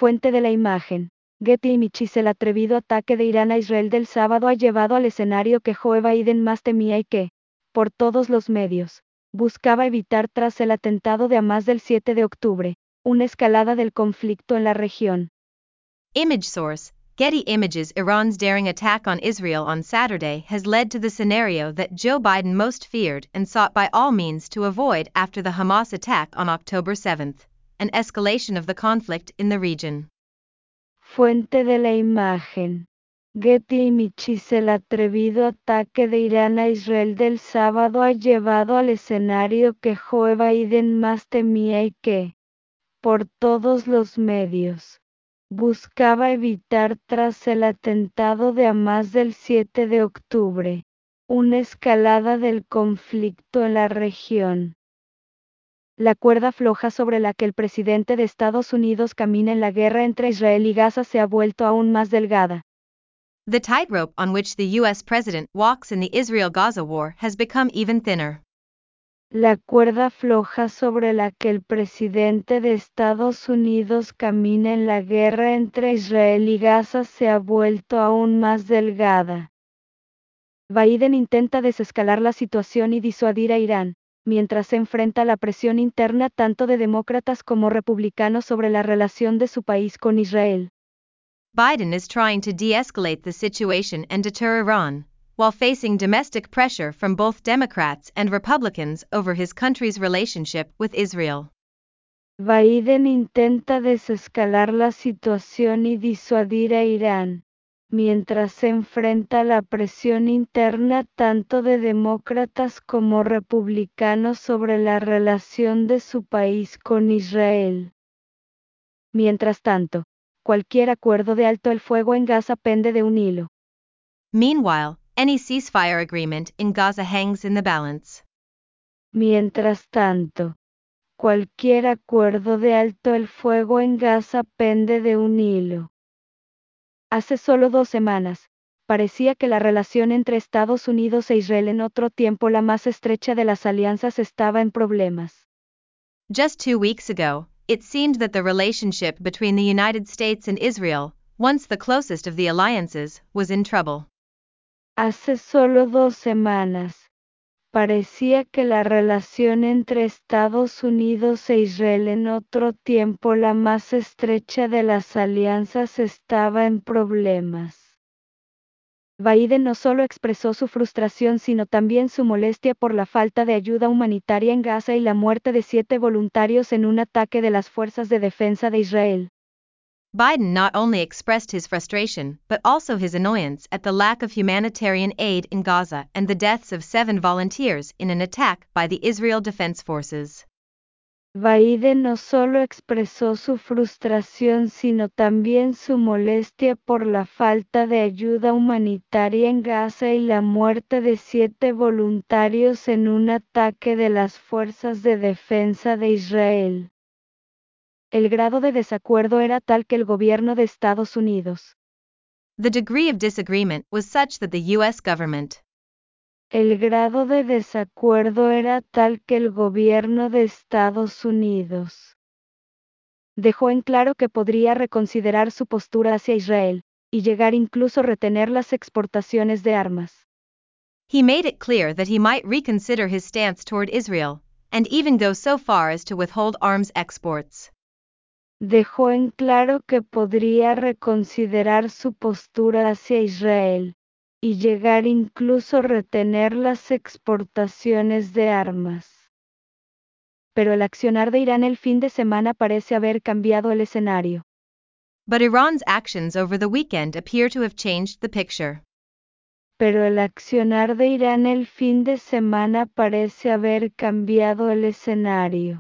Fuente de la imagen. Getty Images. El atrevido ataque de Irán a Israel del sábado ha llevado al escenario que Joe Biden más temía y que, por todos los medios, buscaba evitar tras el atentado de Hamas del 7 de octubre, una escalada del conflicto en la región. Image source, Getty Images. Iran's daring attack on Israel on Saturday has led to the scenario that Joe Biden most feared and sought by all means to avoid after the Hamas attack on October 7, an escalation of the conflict in the region. Fuente de la imagen. Getty Images. El atrevido ataque de Irán a Israel del sábado ha llevado al escenario que Joe Biden más temía y que, por todos los medios, buscaba evitar tras el atentado de Hamas del 7 de octubre, una escalada del conflicto en la región. La cuerda floja sobre la que el presidente de Estados Unidos camina en la guerra entre Israel y Gaza se ha vuelto aún más delgada. The tightrope on which the U.S. president walks in the Israel-Gaza war has become even thinner. La cuerda floja sobre la que el presidente de Estados Unidos camina en la guerra entre Israel y Gaza se ha vuelto aún más delgada. Biden intenta desescalar la situación y disuadir a Irán, mientras se enfrenta a la presión interna tanto de demócratas como republicanos sobre la relación de su país con Israel. Biden is trying to de-escalate the situation and deter Iran, while facing domestic pressure from both Democrats and Republicans over his country's relationship with Israel. Biden intenta desescalar la situación y disuadir a Irán, mientras se enfrenta a la presión interna tanto de demócratas como republicanos sobre la relación de su país con Israel. Mientras tanto, cualquier acuerdo de alto el fuego en Gaza pende de un hilo. Meanwhile, any ceasefire agreement in Gaza hangs in the balance. Mientras tanto, cualquier acuerdo de alto el fuego en Gaza pende de un hilo. Hace solo 2 semanas, parecía que la relación entre Estados Unidos e Israel, en otro tiempo la más estrecha de las alianzas, estaba en problemas. Just 2 weeks ago, it seemed that the relationship between the United States and Israel, once the closest of the alliances, was in trouble. Hace solo 2 semanas, parecía que la relación entre Estados Unidos e Israel, en otro tiempo la más estrecha de las alianzas, estaba en problemas. Biden no solo expresó su frustración sino también su molestia por la falta de ayuda humanitaria en Gaza y la muerte de 7 voluntarios en un ataque de las fuerzas de defensa de Israel. Biden not only expressed his frustration but also his annoyance at the lack of humanitarian aid in Gaza and the deaths of 7 volunteers in an attack by the Israel Defense Forces. Biden no solo expresó su frustración sino también su molestia por la falta de ayuda humanitaria en Gaza y la muerte de 7 voluntarios en un ataque de las fuerzas de defensa de Israel. El grado de desacuerdo era tal que el gobierno de Estados Unidos. The degree of disagreement was such that the U.S. government. El grado de desacuerdo era tal que el gobierno de Estados Unidos dejó en claro que podría reconsiderar su postura hacia Israel, y llegar incluso a retener las exportaciones de armas. He made it clear that he might reconsider his stance toward Israel, and even go so far as to withhold arms exports. Dejó en claro que podría reconsiderar su postura hacia Israel, y llegar incluso a retener las exportaciones de armas. Pero el accionar de Irán el fin de semana parece haber cambiado el escenario. But Iran's actions over the weekend appear to have changed the picture. Pero el accionar de Irán el fin de semana parece haber cambiado el escenario.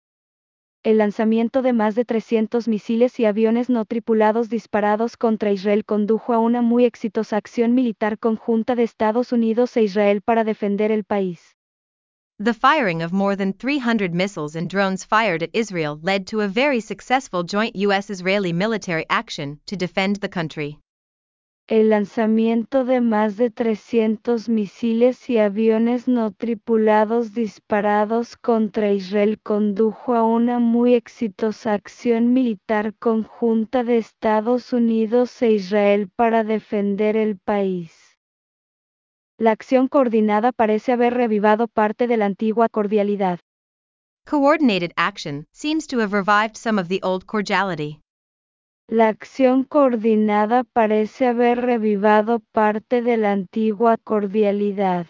El lanzamiento de más de 300 misiles y aviones no tripulados disparados contra Israel condujo a una muy exitosa acción militar conjunta de Estados Unidos e Israel para defender el país. The firing of more than 300 missiles and drones fired at Israel led to a very successful joint U.S.-Israeli military action to defend the country. El lanzamiento de más de 300 misiles y aviones no tripulados disparados contra Israel condujo a una muy exitosa acción militar conjunta de Estados Unidos e Israel para defender el país. La acción coordinada parece haber revivado parte de la antigua cordialidad. Coordinated action seems to have revived some of the old cordiality. La acción coordinada parece haber revivado parte de la antigua cordialidad.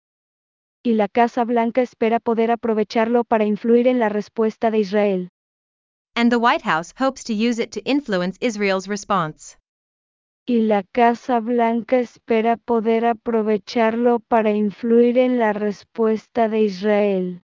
Y la Casa Blanca espera poder aprovecharlo para influir en la respuesta de Israel. And the White House hopes to use it to influence Israel's response. Y la Casa Blanca espera poder aprovecharlo para influir en la respuesta de Israel.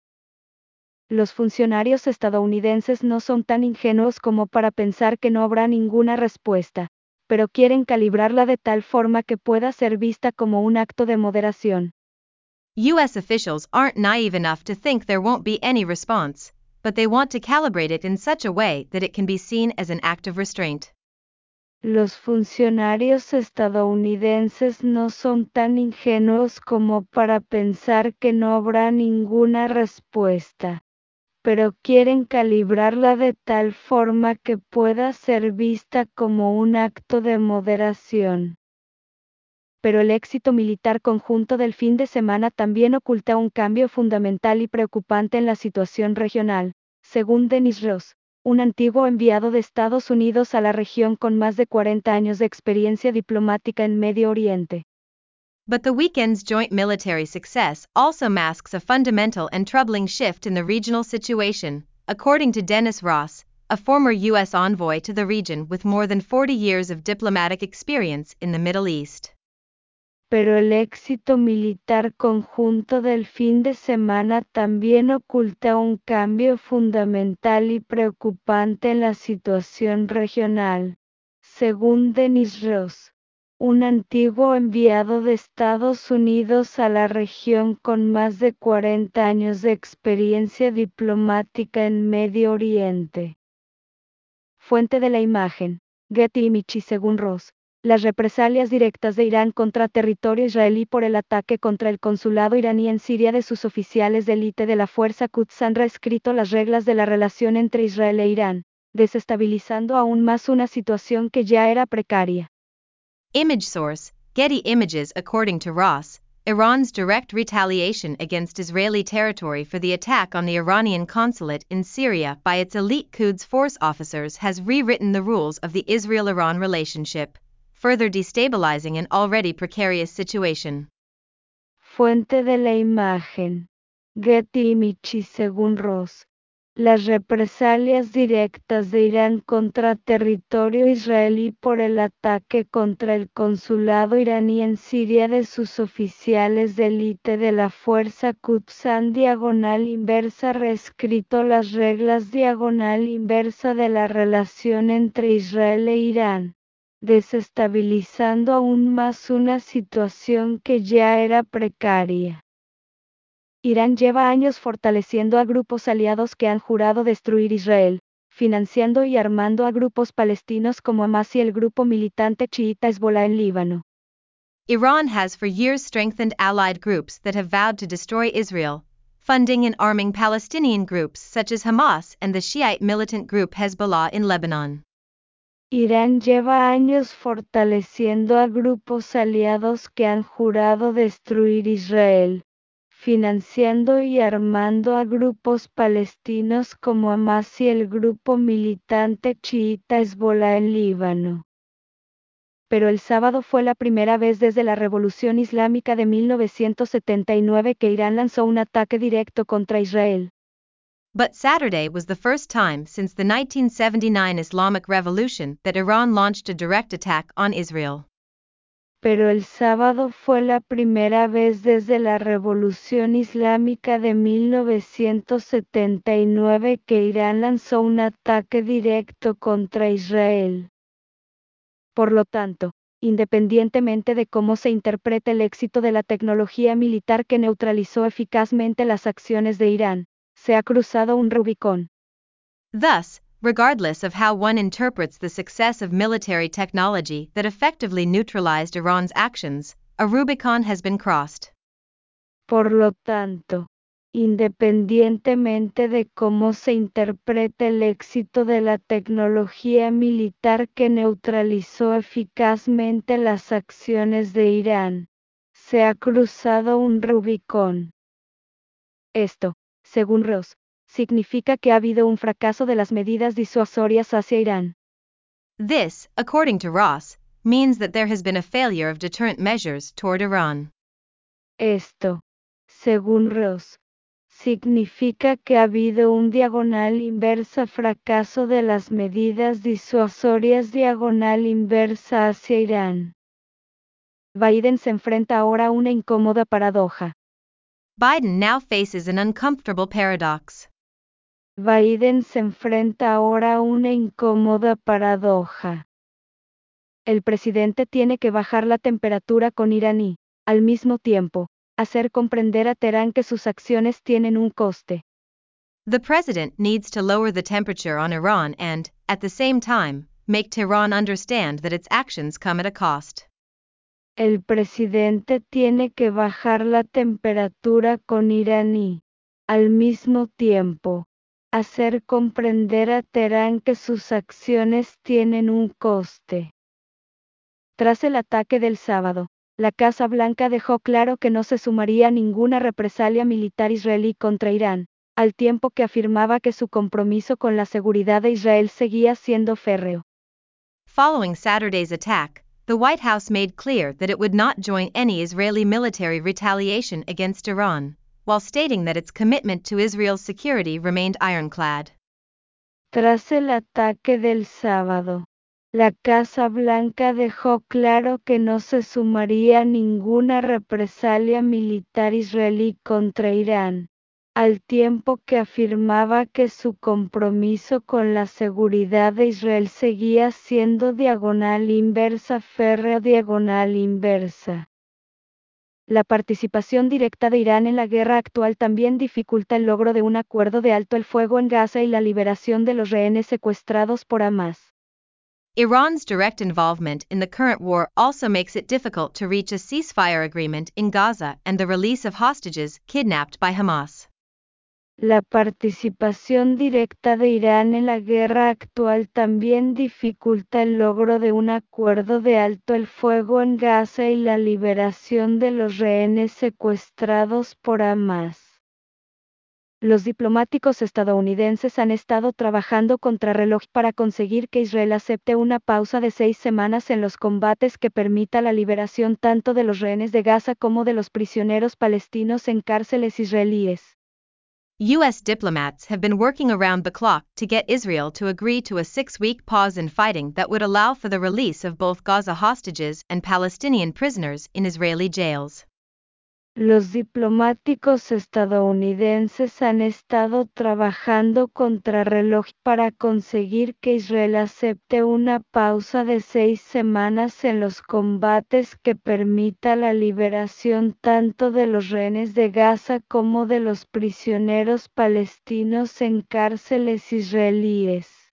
Los funcionarios estadounidenses no son tan ingenuos como para pensar que no habrá ninguna respuesta, pero quieren calibrarla de tal forma que pueda ser vista como un acto de moderación. U.S. officials aren't naive enough to think there won't be any response, but they want to calibrate it in such a way that it can be seen as an act of restraint. Los funcionarios estadounidenses no son tan ingenuos como para pensar que no habrá ninguna respuesta, pero quieren calibrarla de tal forma que pueda ser vista como un acto de moderación. Pero el éxito militar conjunto del fin de semana también oculta un cambio fundamental y preocupante en la situación regional, según Dennis Ross, un antiguo enviado de Estados Unidos a la región con más de 40 años de experiencia diplomática en Medio Oriente. But the weekend's joint military success also masks a fundamental and troubling shift in the regional situation, according to Dennis Ross, a former U.S. envoy to the region with more than 40 years of diplomatic experience in the Middle East. Pero el éxito militar conjunto del fin de semana también oculta un cambio fundamental y preocupante en la situación regional, según Dennis Ross, un antiguo enviado de Estados Unidos a la región con más de 40 años de experiencia diplomática en Medio Oriente. Fuente de la imagen, Getty Images. Según Ross, las represalias directas de Irán contra territorio israelí por el ataque contra el consulado iraní en Siria de sus oficiales de élite de la Fuerza Quds han reescrito las reglas de la relación entre Israel e Irán, desestabilizando aún más una situación que ya era precaria. Image source, Getty Images. According to Ross, Iran's direct retaliation against Israeli territory for the attack on the Iranian consulate in Syria by its elite Quds Force officers has rewritten the rules of the Israel-Iran relationship, further destabilizing an already precarious situation. Fuente de la imagen, Getty Images. Según Ross, las represalias directas de Irán contra territorio israelí por el ataque contra el consulado iraní en Siria de sus oficiales de élite de la Fuerza Quds han diagonal inversa reescrito las reglas diagonal inversa de la relación entre Israel e Irán, desestabilizando aún más una situación que ya era precaria. Irán lleva años fortaleciendo a grupos aliados que han jurado destruir Israel, financiando y armando a grupos palestinos como Hamas y el grupo militante chiita Hezbollah en Líbano. Iran has for years strengthened allied groups that have vowed to destroy Israel, funding and arming Palestinian groups such as Hamas and the Shiite militant group Hezbollah in Lebanon. Irán lleva años fortaleciendo a grupos aliados que han jurado destruir Israel, financiando y armando a grupos palestinos como Hamas y el grupo militante chiita Hezbollah en Líbano. Pero el sábado fue la primera vez desde la Revolución Islámica de 1979 que Irán lanzó un ataque directo contra Israel. But Saturday was the first time since the 1979 Islamic Revolution that Iran launched a direct attack on Israel. Pero el sábado fue la primera vez desde la Revolución Islámica de 1979 que Irán lanzó un ataque directo contra Israel. Por lo tanto, independientemente de cómo se interprete el éxito de la tecnología militar que neutralizó eficazmente las acciones de Irán, se ha cruzado un Rubicón. Thus, regardless of how one interprets the success of military technology that effectively neutralized Iran's actions, a Rubicon has been crossed. Por lo tanto, independientemente de cómo se interprete el éxito de la tecnología militar que neutralizó eficazmente las acciones de Irán, se ha cruzado un Rubicón. Esto, según Ross, significa que ha habido un fracaso de las medidas disuasorias hacia Irán. This, according to Ross, means that there has been a failure of deterrent measures toward Iran. Esto, según Ross, significa que ha habido un diagonal inversa fracaso de las medidas disuasorias diagonal inversa hacia Irán. Biden se enfrenta ahora a una incómoda paradoja. Biden now faces an uncomfortable paradox. Biden se enfrenta ahora a una incómoda paradoja. El presidente tiene que bajar la temperatura con Irán y, al mismo tiempo, hacer comprender a Teherán que sus acciones tienen un coste. The president needs to lower the temperature on Iran and, at the same time, make Tehran understand that its actions come at a cost. El presidente tiene que bajar la temperatura con Irán y, al mismo tiempo, hacer comprender a Teherán que sus acciones tienen un coste. Tras el ataque del sábado, la Casa Blanca dejó claro que no se sumaría a ninguna represalia militar israelí contra Irán, al tiempo que afirmaba que su compromiso con la seguridad de Israel seguía siendo férreo. Following Saturday's attack, the White House made clear that it would not join any Israeli military retaliation against Iran, while stating that its commitment to Israel's security remained ironclad. Tras el ataque del sábado, la Casa Blanca dejó claro que no se sumaría a ninguna represalia militar israelí contra Irán, al tiempo que afirmaba que su compromiso con la seguridad de Israel seguía siendo diagonal inversa férrea diagonal inversa. La participación directa de Irán en la guerra actual también dificulta el logro de un acuerdo de alto el fuego en Gaza y la liberación de los rehenes secuestrados por Hamas. Iran's direct involvement in the current war also makes it difficult to reach a ceasefire agreement in Gaza and the release of hostages kidnapped by Hamas. La participación directa de Irán en la guerra actual también dificulta el logro de un acuerdo de alto el fuego en Gaza y la liberación de los rehenes secuestrados por Hamas. Los diplomáticos estadounidenses han estado trabajando contrarreloj para conseguir que Israel acepte una pausa de 6 semanas en los combates que permita la liberación tanto de los rehenes de Gaza como de los prisioneros palestinos en cárceles israelíes. U.S. diplomats have been working around the clock to get Israel to agree to a 6-week pause in fighting that would allow for the release of both Gaza hostages and Palestinian prisoners in Israeli jails. Los diplomáticos estadounidenses han estado trabajando contrarreloj para conseguir que Israel acepte una pausa de 6 semanas en los combates que permita la liberación tanto de los rehenes de Gaza como de los prisioneros palestinos en cárceles israelíes.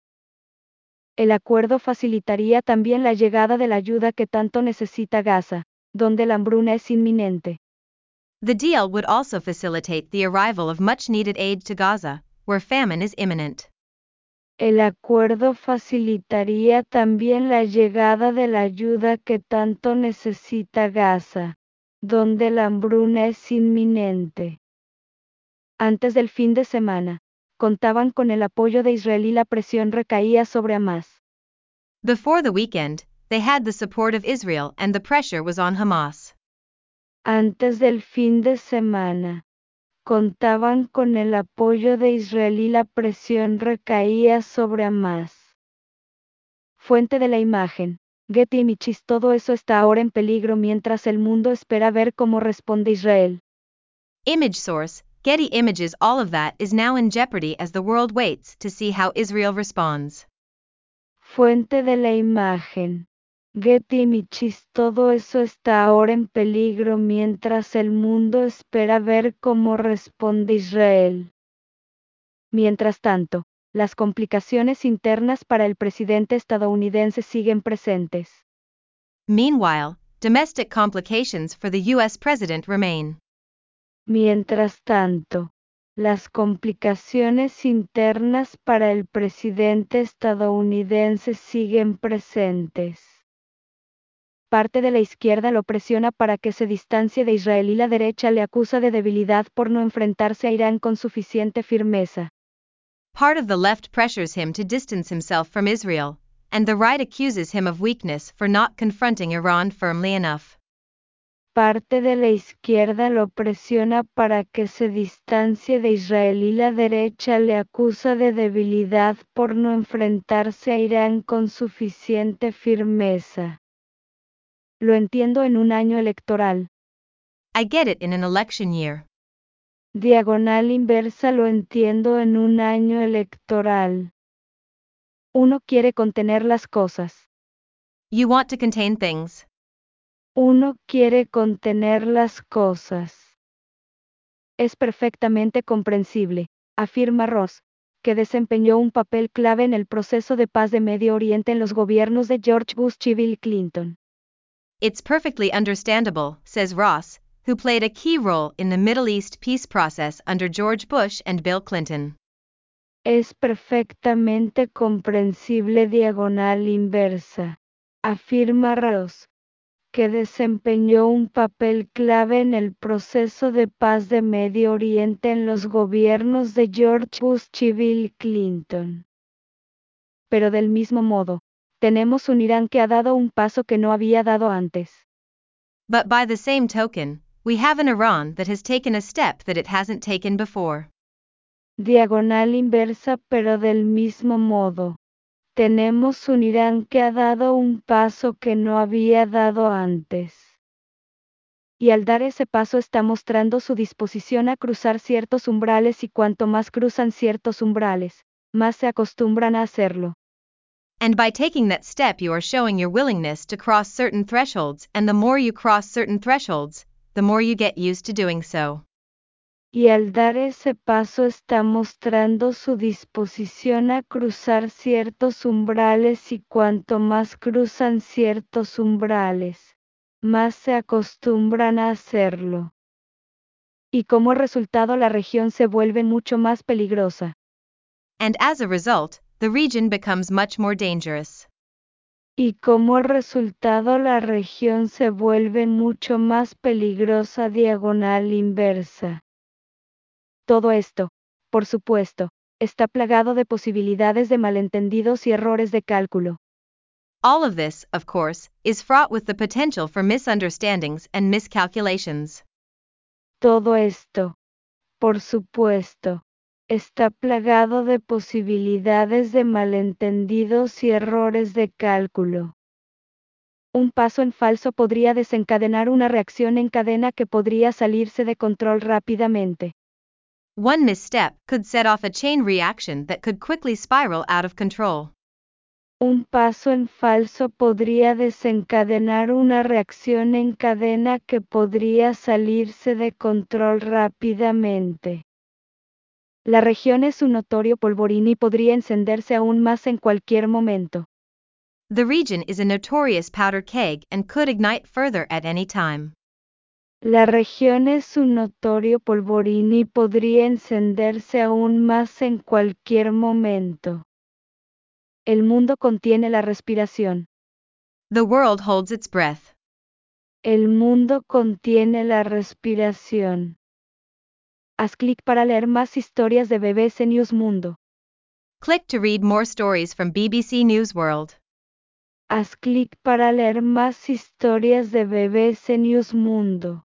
El acuerdo facilitaría también la llegada de la ayuda que tanto necesita Gaza, donde la hambruna es inminente. The deal would also facilitate the arrival of much-needed aid to Gaza, where famine is imminent. El acuerdo facilitaría también la llegada de la ayuda que tanto necesita Gaza, donde la hambruna es inminente. Antes del fin de semana, contaban con el apoyo de Israel y la presión recaía sobre Hamas. Before the weekend, they had the support of Israel and the pressure was on Hamas. Antes del fin de semana, contaban con el apoyo de Israel y la presión recaía sobre Hamas. Fuente de la imagen, Getty Images. Todo eso está ahora en peligro mientras el mundo espera ver cómo responde Israel. Image source, Getty Images. All of that is now in jeopardy as the world waits to see how Israel responds. Fuente de la imagen, Getty Images. Todo eso está ahora en peligro mientras el mundo espera ver cómo responde Israel. Mientras tanto, las complicaciones internas para el presidente estadounidense siguen presentes. Meanwhile, domestic complications for the U.S. president remain. Mientras tanto, las complicaciones internas para el presidente estadounidense siguen presentes. Parte de la izquierda lo presiona para que se distancie de Israel y la derecha le acusa de debilidad por no enfrentarse a Irán con suficiente firmeza. Part of the left pressures him to distance himself from Israel, and the right accuses him of weakness for not confronting Iran firmly enough. Parte de la izquierda lo presiona para que se distancie de Israel y la derecha le acusa de debilidad por no enfrentarse a Irán con suficiente firmeza. Lo entiendo en un año electoral. I get it in an election year. Diagonal inversa lo entiendo en un año electoral. Uno quiere contener las cosas. You want to contain things. Uno quiere contener las cosas. Es perfectamente comprensible, afirma Ross, que desempeñó un papel clave en el proceso de paz de Medio Oriente en los gobiernos de George Bush y Bill Clinton. It's perfectly understandable, says Ross, who played a key role in the Middle East peace process under George Bush and Bill Clinton. Es perfectamente comprensible diagonal inversa, afirma Ross, que desempeñó un papel clave en el proceso de paz de Medio Oriente en los gobiernos de George Bush y Bill Clinton. Pero del mismo modo, tenemos un Irán que ha dado un paso que no había dado antes. But by the same token, we have an Iran that has taken a step that it hasn't taken before. Diagonal inversa, pero del mismo modo. Tenemos un Irán que ha dado un paso que no había dado antes. Y al dar ese paso está mostrando su disposición a cruzar ciertos umbrales y cuanto más cruzan ciertos umbrales, más se acostumbran a hacerlo. And by taking that step you are showing your willingness to cross certain thresholds, and the more you cross certain thresholds, the more you get used to doing so. Y al dar ese paso está mostrando su disposición a cruzar ciertos umbrales y cuanto más cruzan ciertos umbrales, más se acostumbran a hacerlo. Y como resultado la región se vuelve mucho más peligrosa. And as a result, the region becomes much more dangerous. Y como resultado la región se vuelve mucho más peligrosa diagonal inversa. Todo esto, por supuesto, está plagado de posibilidades de malentendidos y errores de cálculo. All of this, of course, is fraught with the potential for misunderstandings and miscalculations. Todo esto, por supuesto, está plagado de posibilidades de malentendidos y errores de cálculo. Un paso en falso podría desencadenar una reacción en cadena que podría salirse de control rápidamente. One misstep could set off a chain reaction that could quickly spiral out of control. Un paso en falso podría desencadenar una reacción en cadena que podría salirse de control rápidamente. La región es un notorio polvorín y podría encenderse aún más en cualquier momento. The region is a notorious powder keg and could ignite further at any time. La región es un notorio polvorín y podría encenderse aún más en cualquier momento. El mundo contiene la respiración. The world holds its breath. El mundo contiene la respiración. Haz clic para leer más historias de BBC News Mundo. Click to read more stories from BBC News World. Haz clic para leer más historias de BBC News Mundo.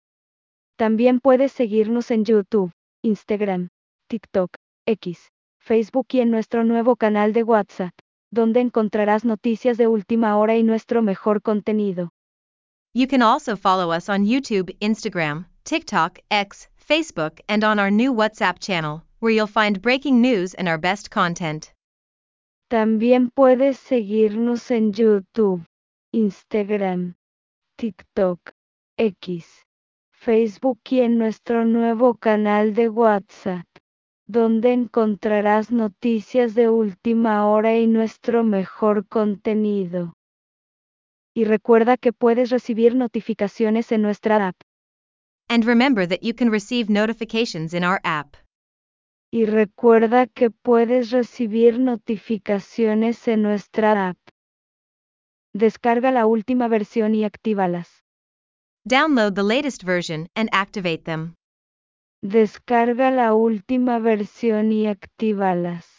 También puedes seguirnos en YouTube, Instagram, TikTok, X, Facebook y en nuestro nuevo canal de WhatsApp, donde encontrarás noticias de última hora y nuestro mejor contenido. You can also follow us on YouTube, Instagram, TikTok, X, Facebook, and on our new WhatsApp channel, where you'll find breaking news and our best content. También puedes seguirnos en YouTube, Instagram, TikTok, X, Facebook y en nuestro nuevo canal de WhatsApp, donde encontrarás noticias de última hora y nuestro mejor contenido. Y recuerda que puedes recibir notificaciones en nuestra app. And remember that you can receive notifications in our app. Y recuerda que puedes recibir notificaciones en nuestra app. Descarga la última versión y actívalas. Download the latest version and activate them. Descarga la última versión y actívalas.